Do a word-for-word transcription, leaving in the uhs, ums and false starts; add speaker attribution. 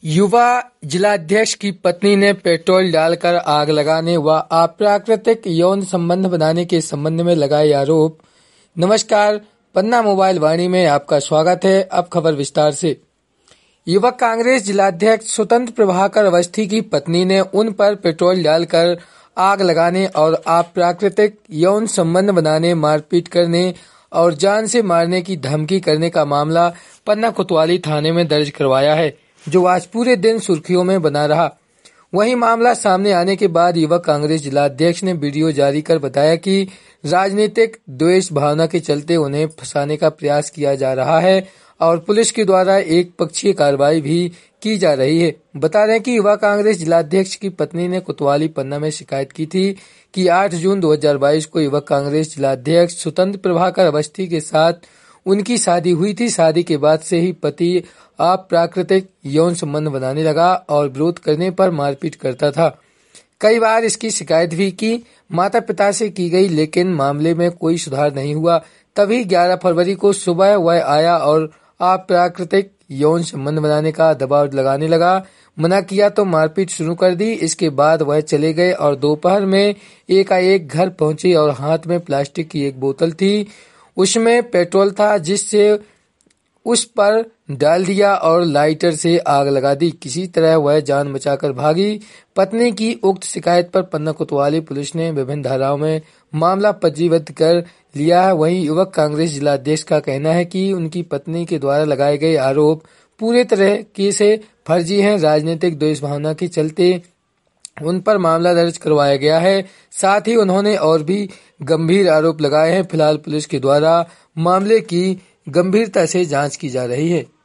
Speaker 1: युवा जिलाध्यक्ष की पत्नी ने पेट्रोल डालकर आग लगाने व अप्राकृतिक यौन संबंध बनाने के संबंध में लगाए आरोप। नमस्कार, पन्ना मोबाइल वाणी में आपका स्वागत है। अब खबर विस्तार से। युवक कांग्रेस जिलाध्यक्ष स्वतंत्र प्रभाकर अवस्थी की पत्नी ने उन पर पेट्रोल डालकर आग लगाने और अप्राकृतिक यौन संबंध बनाने, मारपीट करने और जान से मारने की धमकी करने का मामला पन्ना कोतवाली थाने में दर्ज करवाया है, जो आज पूरे दिन सुर्खियों में बना रहा। वहीं मामला सामने आने के बाद युवक कांग्रेस जिलाध्यक्ष ने वीडियो जारी कर बताया कि राजनीतिक द्वेष भावना के चलते उन्हें फंसाने का प्रयास किया जा रहा है और पुलिस के द्वारा एक पक्षीय कार्रवाई भी की जा रही है। बता दें कि युवा कांग्रेस जिलाध्यक्ष की पत्नी ने कोतवाली पन्ना में शिकायत की थी कि आठ जून दो हज़ार बाईस को युवक कांग्रेस जिलाध्यक्ष स्वतंत्र प्रभाकर अवस्थी के साथ उनकी शादी हुई थी। शादी के बाद से ही पति अप्राकृतिक यौन संबंध बनाने लगा और विरोध करने पर मारपीट करता था। कई बार इसकी शिकायत भी की माता पिता से की गई, लेकिन मामले में कोई सुधार नहीं हुआ। तभी ग्यारह फरवरी को सुबह वह आया और अप्राकृतिक यौन संबंध बनाने का दबाव लगाने लगा। मना किया तो मारपीट शुरू कर दी। इसके बाद वह चले गए और दोपहर में एकाएक घर पहुंचे और हाथ में प्लास्टिक की एक बोतल थी, उसमें पेट्रोल था, जिससे उस पर डाल दिया और लाइटर से आग लगा दी। किसी तरह वह जान बचाकर भागी। पत्नी की उक्त शिकायत पर पन्ना कोतवाली पुलिस ने विभिन्न धाराओं में मामला पंजीबद्ध कर लिया है। वहीं युवक कांग्रेस जिलाध्यक्ष का कहना है कि उनकी पत्नी के द्वारा लगाए गए आरोप पूरे तरह से फर्जी हैं। राजनीतिक द्वेष भावना के चलते उन पर मामला दर्ज करवाया गया है। साथ ही उन्होंने और भी गंभीर आरोप लगाए हैं। फिलहाल पुलिस के द्वारा मामले की गंभीरता से जांच की जा रही है।